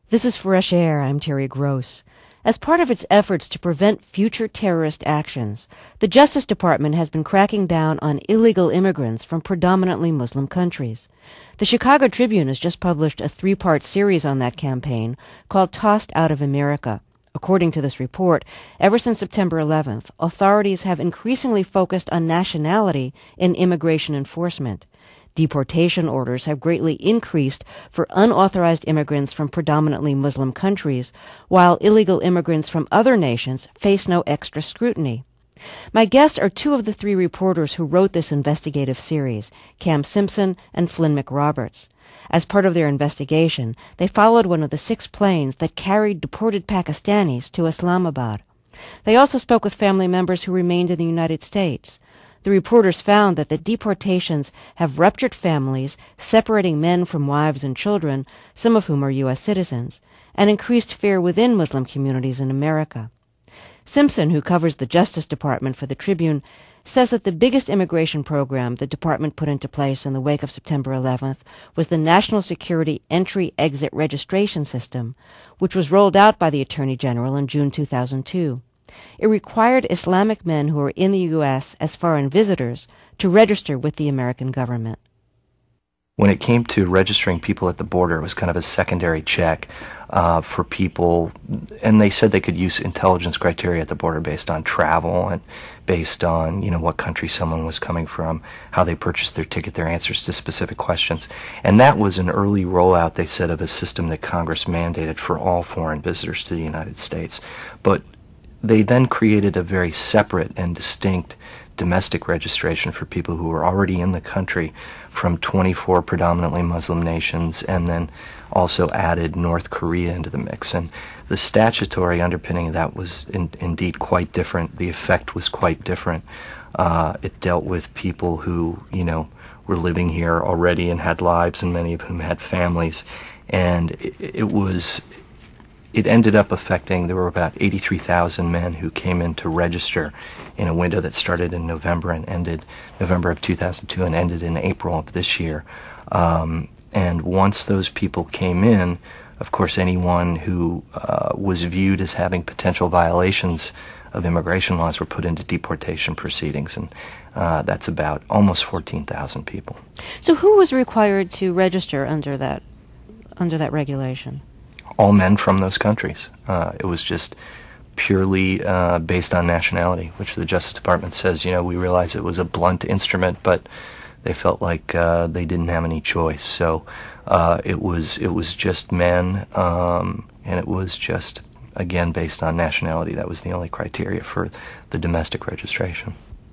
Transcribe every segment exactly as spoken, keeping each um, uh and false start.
This is Fresh Air. I'm Terry Gross. As part of its efforts to prevent future terrorist actions, the Justice Department has been cracking down on illegal immigrants from predominantly Muslim countries. The Chicago Tribune has just published a three-part series on that campaign called Tossed Out of America. According to this report, ever since September eleventh, authorities have increasingly focused on nationality in immigration enforcement. Deportation orders have greatly increased for unauthorized immigrants from predominantly Muslim countries, while illegal immigrants from other nations face no extra scrutiny. My guests are two of the three reporters who wrote this investigative series, Cam Simpson and Flynn McRoberts. As part of their investigation, they followed one of the six planes that carried deported Pakistanis to Islamabad. They also spoke with family members who remained in the United States. The reporters found that the deportations have ruptured families, separating men from wives and children, some of whom are U S citizens, and increased fear within Muslim communities in America. Simpson, who covers the Justice Department for the Tribune, says that the biggest immigration program the department put into place in the wake of September eleventh was the National Security Entry-Exit Registration System, which was rolled out by the Attorney General in June two thousand two. It required Islamic men who were in the U S as foreign visitors to register with the American government. When it came to registering people at the border, it was kind of a secondary check uh, for people, and they said they could use intelligence criteria at the border based on travel and based on, you know, what country someone was coming from, how they purchased their ticket, their answers to specific questions. And that was an early rollout, they said, of a system that Congress mandated for all foreign visitors to the United States. But they then created a very separate and distinct domestic registration for people who were already in the country from twenty-four predominantly Muslim nations, and then also added North Korea into the mix. And the statutory underpinning of that was in, indeed quite different. The effect was quite different. Uh, it dealt with people who, you know, were living here already and had lives, and many of whom had families. And it, it was... It ended up affecting, there were about eighty-three thousand men who came in to register in a window that started in November and ended November of two thousand two and ended in April of this year. Um, and once those people came in, of course, anyone who uh, was viewed as having potential violations of immigration laws were put into deportation proceedings. And uh, that's about almost fourteen thousand people. So who was required to register under that, under that regulation? All men from those countries. Uh, it was just purely uh, based on nationality, which the Justice Department says, you know, we realize it was a blunt instrument, but they felt like uh, they didn't have any choice. So uh, it was it was just men, um, and it was just, again, based on nationality. That was the only criteria for the domestic registration.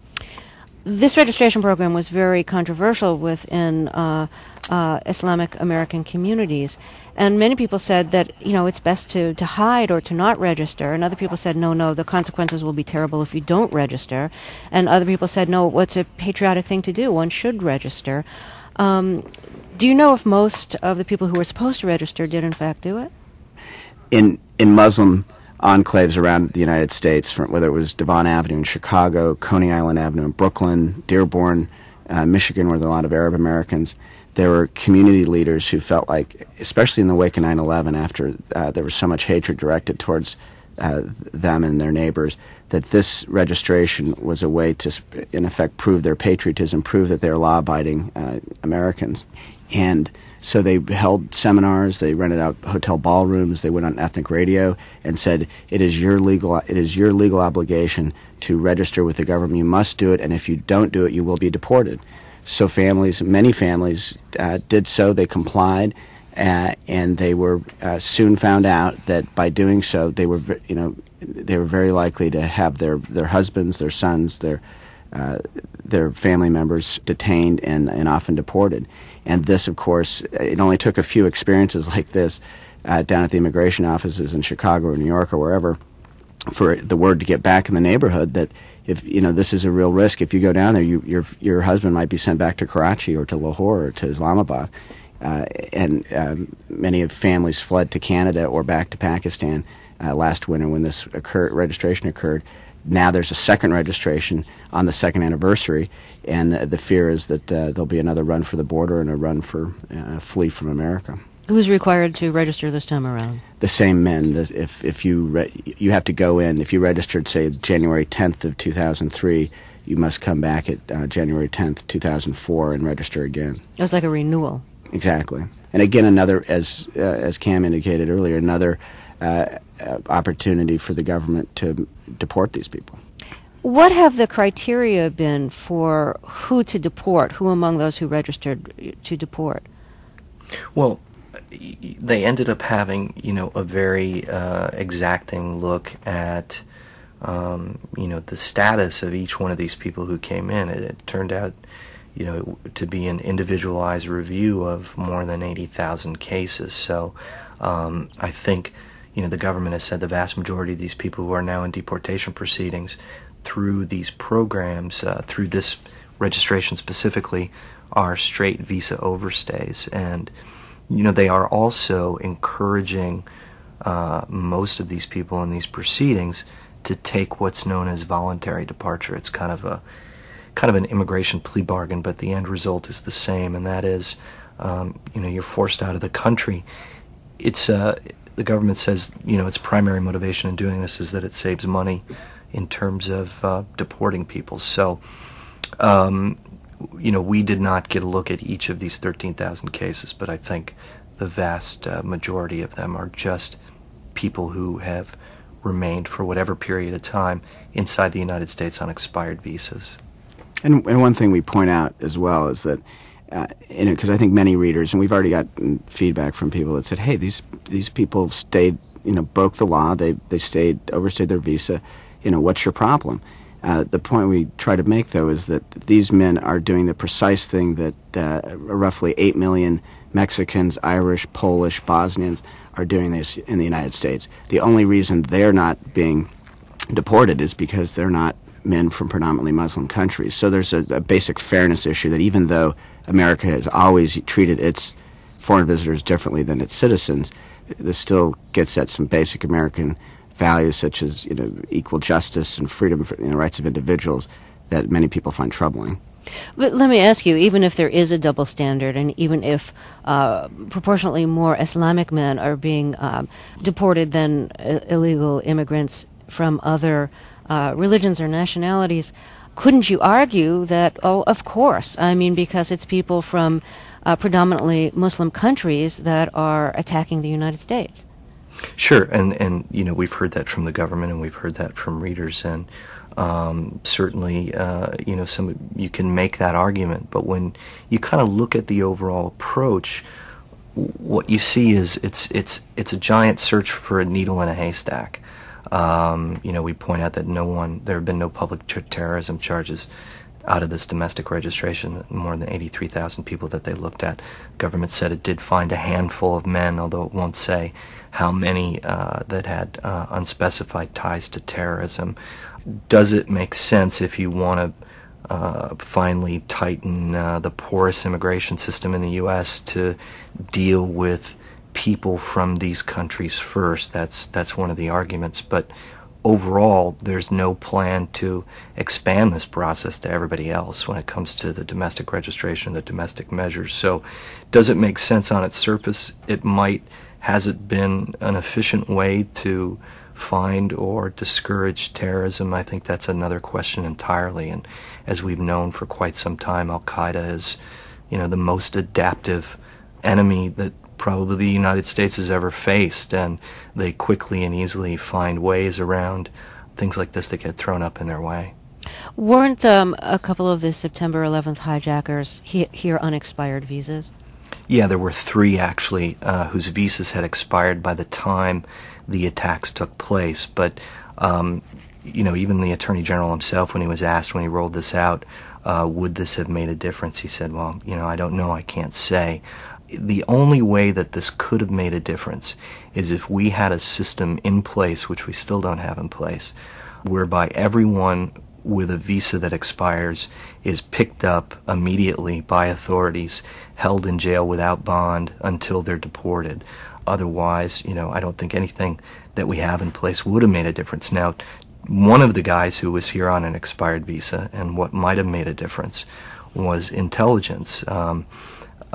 This registration program was very controversial within uh, uh, Islamic American communities. And many people said that, you know, it's best to, to hide or to not register. And other people said, no, no, the consequences will be terrible if you don't register. And other people said, no, what's a patriotic thing to do? One should register. Um, do you know if most of the people who were supposed to register did in fact do it? In in Muslim enclaves around the United States, from, whether it was Devon Avenue in Chicago, Coney Island Avenue in Brooklyn, Dearborn, uh, Michigan, where there are a lot of Arab Americans, there were community leaders who felt like, especially in the wake of nine eleven, after uh, there was so much hatred directed towards uh, them and their neighbors, that this registration was a way to, in effect, prove their patriotism, prove that they're law-abiding uh, Americans. And so they held seminars, they rented out hotel ballrooms, they went on ethnic radio and said, it is your legal it is your legal obligation to register with the government. You must do it, and if you don't do it, you will be deported. So families, many families uh, did so. They complied, uh, and they were uh, soon found out that by doing so, they were, you know, they were very likely to have their, their husbands, their sons, their uh, their family members detained and, and often deported. And this, of course, it only took a few experiences like this uh, down at the immigration offices in Chicago or New York or wherever for the word to get back in the neighborhood that, if you know, this is a real risk. If you go down there, you, your your husband might be sent back to Karachi or to Lahore or to Islamabad. Uh, and um, many of families fled to Canada or back to Pakistan uh, last winter when this occur- registration occurred. Now there's a second registration on the second anniversary, and uh, the fear is that uh, there'll be another run for the border and a run for uh, flee from America. Who's required to register this time around? The same men. The, if if you re- you have to go in, if you registered, say, January tenth of two thousand three, you must come back at uh, January tenth, two thousand four, and register again. It was like a renewal. Exactly. And again, another, as uh, as Cam indicated earlier, another uh, uh, opportunity for the government to deport these people. What have the criteria been for who to deport, who among those who registered to deport? Well, they ended up having, you know, a very uh, exacting look at, um, you know, the status of each one of these people who came in. It, it turned out, you know, to be an individualized review of more than eighty thousand cases. So um, I think, you know, the government has said the vast majority of these people who are now in deportation proceedings through these programs, uh, through this registration specifically, are straight visa overstays. And you know, they are also encouraging uh, most of these people in these proceedings to take what's known as voluntary departure. It's kind of a kind of an immigration plea bargain, but the end result is the same, and that is, um, you know, you're forced out of the country. It's uh, the government says, you know, its primary motivation in doing this is that it saves money in terms of uh, deporting people. So, um, you know, we did not get a look at each of these thirteen thousand cases, but I think the vast uh, majority of them are just people who have remained for whatever period of time inside the United States on expired visas. And, and one thing we point out as well is that, uh, you know, because I think many readers, and we've already gotten feedback from people that said, hey, these these people stayed, you know, broke the law, they they stayed, overstayed their visa, you know, what's your problem? Uh, the point we try to make, though, is that these men are doing the precise thing that uh, roughly eight million Mexicans, Irish, Polish, Bosnians are doing this in the United States. The only reason they're not being deported is because they're not men from predominantly Muslim countries. So there's a, a basic fairness issue that even though America has always treated its foreign visitors differently than its citizens, this still gets at some basic American values such as, you know, equal justice and freedom for, you know, rights of individuals that many people find troubling. But let me ask you, even if there is a double standard, and even if uh, proportionately more Islamic men are being um, deported than uh, illegal immigrants from other uh, religions or nationalities, couldn't you argue that, oh, of course, I mean, because it's people from uh, predominantly Muslim countries that are attacking the United States? Sure, and, and you know, we've heard that from the government, and we've heard that from readers, and um, certainly, uh, you know, some you can make that argument. But when you kind of look at the overall approach, what you see is it's it's it's a giant search for a needle in a haystack. Um, you know, we point out that no one, there have been no public ter- terrorism charges out of this domestic registration, more than eighty-three thousand people that they looked at. Government said it did find a handful of men, although it won't say how many uh, that had uh, unspecified ties to terrorism. Does it make sense if you want to uh, finally tighten uh, the porous immigration system in the U S to deal with people from these countries first? That's that's one of the arguments. But overall, there's no plan to expand this process to everybody else when it comes to the domestic registration, the domestic measures. So does it make sense on its surface? It might. Has it been an efficient way to find or discourage terrorism? I think that's another question entirely. And as we've known for quite some time, Al-Qaeda is, you know, the most adaptive enemy that probably the United States has ever faced, and they quickly and easily find ways around things like this that get thrown up in their way. Weren't um, a couple of the September eleventh hijackers he- here on expired visas? Yeah, there were three actually uh, whose visas had expired by the time the attacks took place. But, um, you know, even the Attorney General himself, when he was asked when he rolled this out, uh, would this have made a difference, he said, well, you know, I don't know, I can't say. The only way that this could have made a difference is if we had a system in place, which we still don't have in place, whereby everyone with a visa that expires is picked up immediately by authorities, held in jail without bond until they're deported. Otherwise, you know, I don't think anything that we have in place would have made a difference. Now, one of the guys who was here on an expired visa, and what might have made a difference, was intelligence. Um,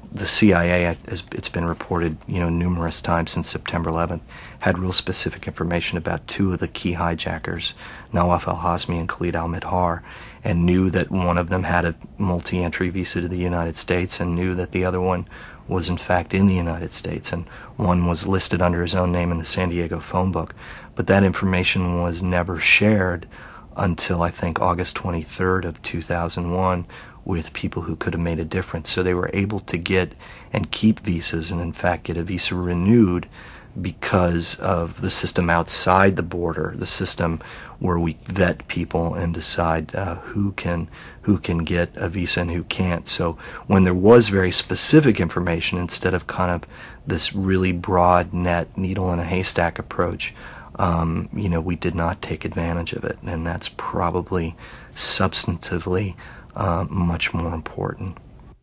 the C I A, as it's been reported, you know, numerous times since September eleventh, had real specific information about two of the key hijackers, Nawaf al-Hazmi and Khalid al-Midhar, and knew that one of them had a multi-entry visa to the United States, and knew that the other one was in fact in the United States, and one was listed under his own name in the San Diego phone book. But that information was never shared until, I think, August twenty-third of two thousand one, with people who could have made a difference. So they were able to get and keep visas, and in fact get a visa renewed, because of the system outside the border, the system where we vet people and decide uh, who can who can get a visa and who can't. So when there was very specific information, instead of kind of this really broad net, needle in a haystack approach, um, you know, we did not take advantage of it, and that's probably substantively uh, much more important.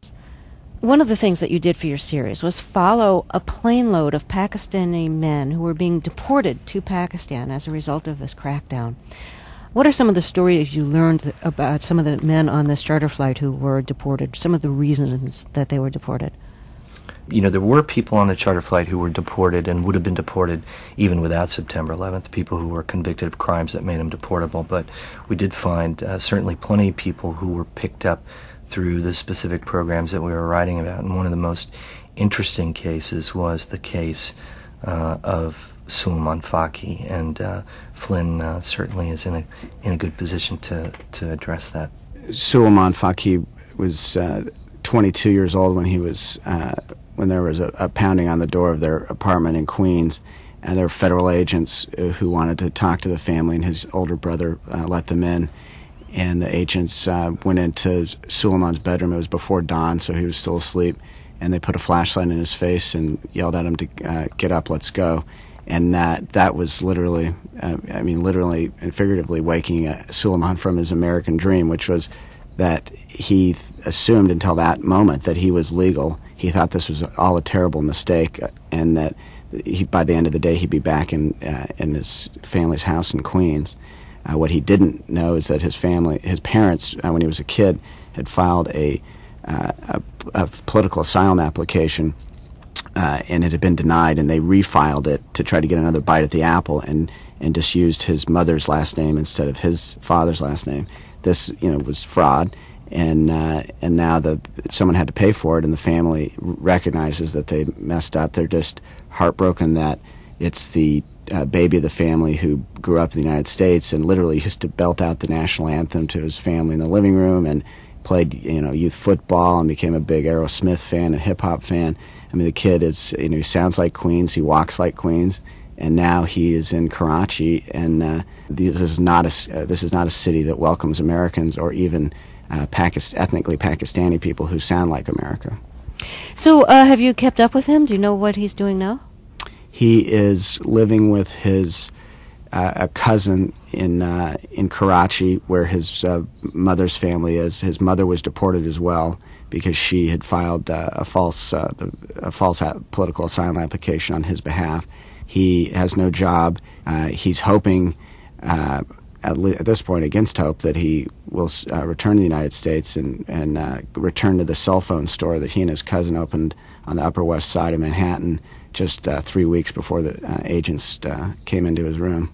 One of the things that you did for your series was follow a plane load of Pakistani men who were being deported to Pakistan as a result of this crackdown. What are some of the stories you learned about some of the men on this charter flight who were deported, some of the reasons that they were deported? You know, there were people on the charter flight who were deported and would have been deported even without September eleventh, people who were convicted of crimes that made them deportable. But we did find uh, certainly plenty of people who were picked up through the specific programs that we were writing about. And one of the most interesting cases was the case uh, of Suleiman Faki, and uh, Flynn uh, certainly is in a in a good position to, to address that. Suleiman Faki was uh, twenty-two years old when he was uh, when there was a, a pounding on the door of their apartment in Queens, and there were federal agents who wanted to talk to the family, and his older brother uh, let them in. And the agents uh, went into Suleiman's bedroom. It was before dawn, so he was still asleep. And they put a flashlight in his face and yelled at him to uh, get up, let's go. And that that was literally, uh, I mean, literally and figuratively waking uh, Suleiman from his American dream, which was that he th- assumed until that moment that he was legal. He thought this was all a terrible mistake, uh, and that he, by the end of the day he'd be back in uh, in his family's house in Queens. Uh, what he didn't know is that his family, his parents, uh, when he was a kid, had filed a, uh, a, a political asylum application, uh, and it had been denied, and they refiled it to try to get another bite at the apple, and, and just used his mother's last name instead of his father's last name. This, you know, was fraud, and uh, and now the someone had to pay for it, and the family recognizes that they messed up. They're just heartbroken that it's the Uh, baby of the family who grew up in the United States and literally used to belt out the national anthem to his family in the living room, and played, you know, youth football, and became a big Aerosmith fan and hip hop fan. I mean, the kid is, you know, he sounds like Queens, he walks like Queens, and now he is in Karachi, and uh, this is not a uh, this is not a city that welcomes Americans or even uh, Pakist- ethnically Pakistani people who sound like America. So, uh, have you kept up with him? Do you know what he's doing now? He is living with his uh, a cousin in uh, in Karachi, where his uh, mother's family is. His mother was deported as well because she had filed uh, a false uh, a false political asylum application on his behalf. He has no job. Uh, he's hoping, uh, at, le- at this point, against hope, that he will uh, return to the United States and and uh, return to the cell phone store that he and his cousin opened on the Upper West Side of Manhattan, just uh, three weeks before the uh, agents uh, came into his room.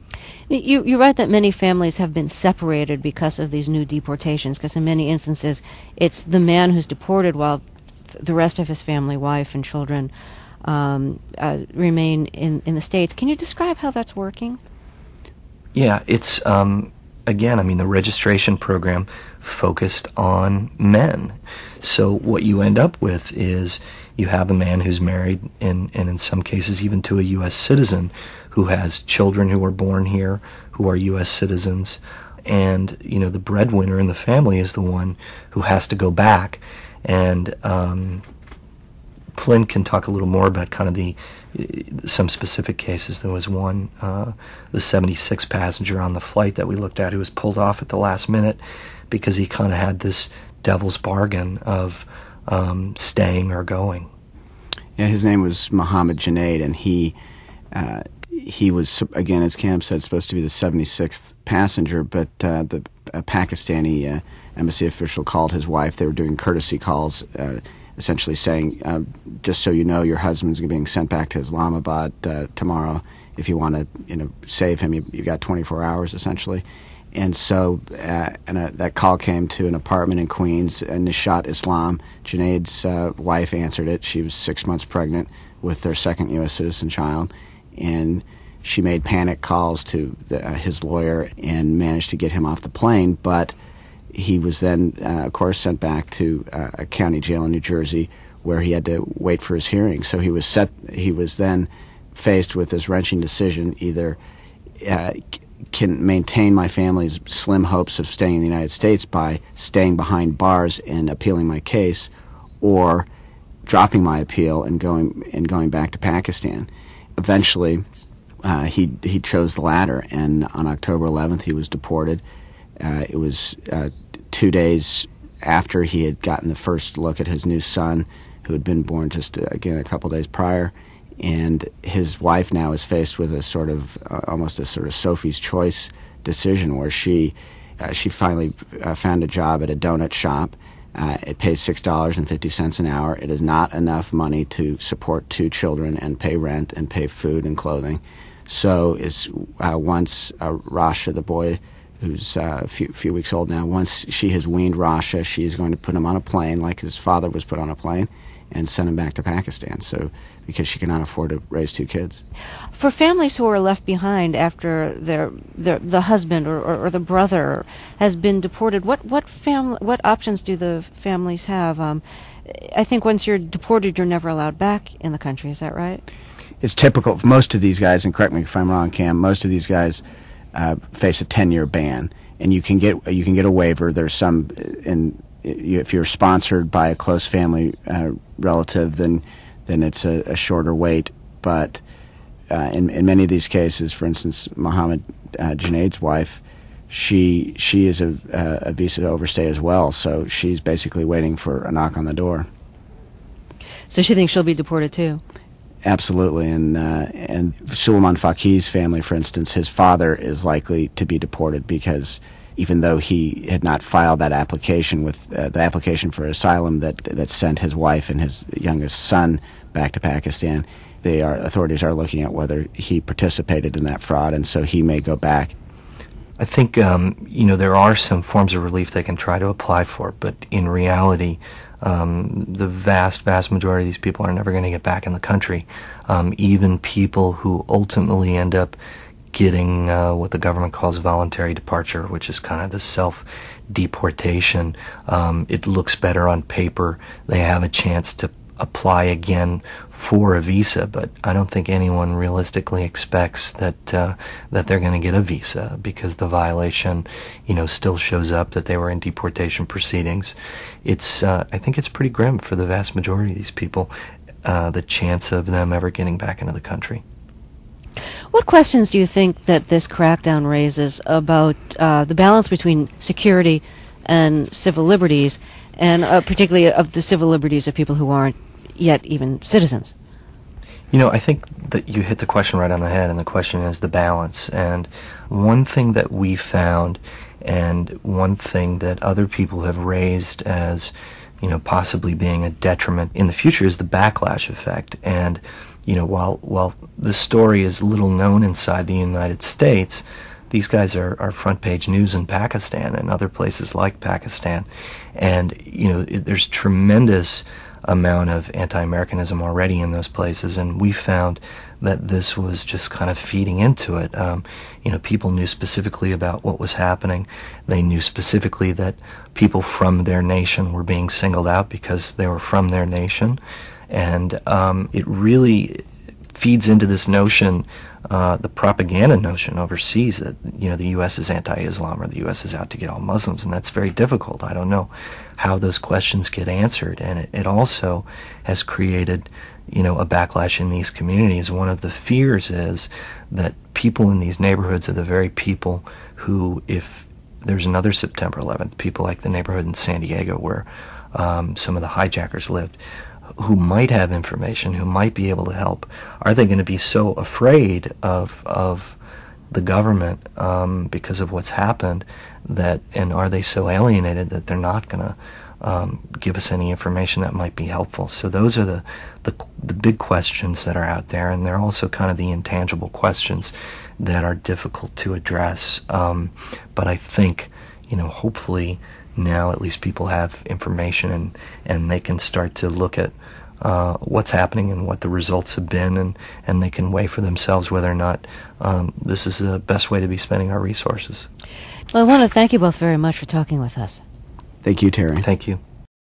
You, you write that many families have been separated because of these new deportations, because in many instances it's the man who's deported while th- the rest of his family, wife and children, um, uh, remain in, in the States. Can you describe how that's working? Yeah, it's, um, again, I mean, the registration program focused on men. So what you end up with is you have a man who's married, and, and in some cases even to a U S citizen, who has children who are born here, who are U S citizens, and, you know, the breadwinner in the family is the one who has to go back. And um, Flynn can talk a little more about kind of the some specific cases. There was one, uh, the seventy-six passenger on the flight that we looked at, who was pulled off at the last minute because he kind of had this devil's bargain of um, staying or going. Yeah, his name was Mohammed Junaid, and he uh, he was, again, as Cam said, supposed to be the seventy-sixth passenger, but uh, the a Pakistani uh, embassy official called his wife. They were doing courtesy calls, uh, essentially saying, uh, just so you know, your husband's being sent back to Islamabad uh, tomorrow. If you want to, you know, save him, you, you've got twenty-four hours, essentially. And so uh, and uh, that call came to an apartment in Queens, and Nishat Islam, Junaid's uh, wife, answered it. She was six months pregnant with their second U S citizen child, and she made panic calls to the, uh, his lawyer and managed to get him off the plane, but he was then, uh, of course, sent back to uh, a county jail in New Jersey where he had to wait for his hearing. So he was set. He was then faced with this wrenching decision: either uh, can maintain my family's slim hopes of staying in the United States by staying behind bars and appealing my case, or dropping my appeal and going and going back to Pakistan. Eventually, uh, he he chose the latter, and on October eleventh, he was deported. Uh, it was uh, two days after he had gotten the first look at his new son, who had been born just uh, again a couple days prior. And his wife now is faced with a sort of uh, almost a sort of Sophie's Choice decision, where she uh, she finally uh, found a job at a donut shop. Uh, it pays six dollars and fifty cents an hour. It is not enough money to support two children and pay rent and pay food and clothing. So is uh, once uh, Rasha, the boy who's uh, a few, few weeks old now, once she has weaned Rasha, she is going to put him on a plane like his father was put on a plane and send him back to Pakistan. So because she cannot afford to raise two kids. For families who are left behind after their, their the husband or, or, or the brother has been deported, what what family what options do the families have? Um, I think once you're deported, you're never allowed back in the country. Is that right? It's typical for most of these guys, and correct me if I'm wrong, Cam. Most of these guys uh, face a ten-year ban, and you can get you can get a waiver. There's some in. If you're sponsored by a close family uh, relative, then then it's a, a shorter wait. But uh, in, in many of these cases, for instance, Mohammed uh, Junaid's wife, she she is a, a visa overstay as well, so she's basically waiting for a knock on the door. So she thinks she'll be deported too? Absolutely, and uh, and Suleiman Faki's family, for instance, his father is likely to be deported because even though he had not filed that application with uh, the application for asylum that that sent his wife and his youngest son back to Pakistan, they are authorities are looking at whether he participated in that fraud, and so he may go back. I think um, you know there are some forms of relief they can try to apply for, but in reality, um, the vast, vast majority of these people are never going to get back in the country. Um, even people who ultimately end up getting uh, what the government calls voluntary departure, which is kind of the self-deportation. Um, it looks better on paper. They have a chance to apply again for a visa, but I don't think anyone realistically expects that uh, that they're going to get a visa because the violation, you know, still shows up that they were in deportation proceedings. It's uh, I think it's pretty grim for the vast majority of these people, uh, the chance of them ever getting back into the country. What questions do you think that this crackdown raises about uh, the balance between security and civil liberties, and uh, particularly of the civil liberties of people who aren't yet even citizens? You know, I think that you hit the question right on the head, and the question is the balance. And one thing that we found, and one thing that other people have raised as, you know, possibly being a detriment in the future is the backlash effect. And you know, while while the story is little known inside the United States, these guys are, are front page news in Pakistan and other places like Pakistan. And, you know, it, there's tremendous amount of anti-Americanism already in those places, and we found that this was just kind of feeding into it. Um, you know, people knew specifically about what was happening. They knew specifically that people from their nation were being singled out because they were from their nation. And um, it really feeds into this notion, uh, the propaganda notion overseas that, you know, the U S is anti-Islam or the U S is out to get all Muslims, and that's very difficult. I don't know how those questions get answered, and it, it also has created, you know, a backlash in these communities. One of the fears is that people in these neighborhoods are the very people who, if there's another September eleventh, people like the neighborhood in San Diego where um, some of the hijackers lived, who might have information, who might be able to help, are they going to be so afraid of of the government um, because of what's happened that, and are they so alienated that they're not going to um, give us any information that might be helpful. So those are the, the the big questions that are out there, and they're also kind of the intangible questions that are difficult to address. Um, but I think, you know, hopefully now at least people have information, and, and they can start to look at uh, what's happening and what the results have been, and, and they can weigh for themselves whether or not um, this is the best way to be spending our resources. Well, I want to thank you both very much for talking with us. Thank you, Terry. Thank you.